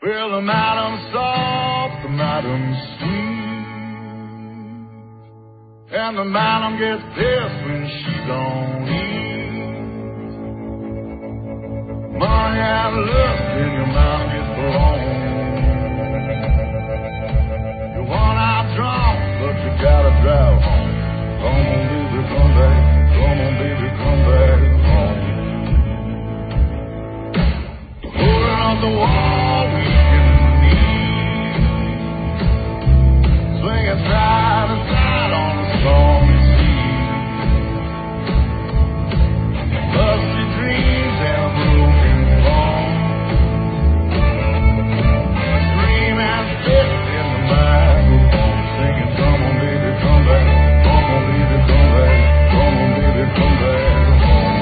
Well, the madam's soft, the madam's sweet, and the madam gets pissed when she don't eat. Money and lust in your mouth gets blown. You want out drunk, but you gotta drive home. Come on, baby, come back. Come on, baby, come back home. Pulling up the wall, weak in the knees, swinging side to side on the stormy sea. Lusty dreams and a broken bone, scream and spit in the microphone, singing, come on, baby, come back. Come on, baby, come back. Come on, baby, come back home.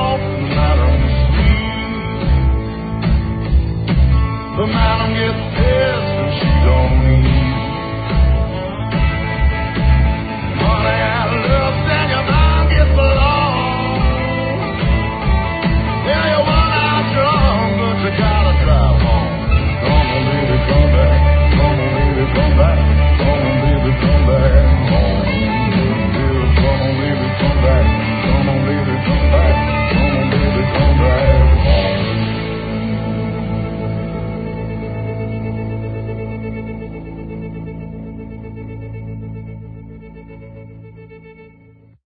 The madam gets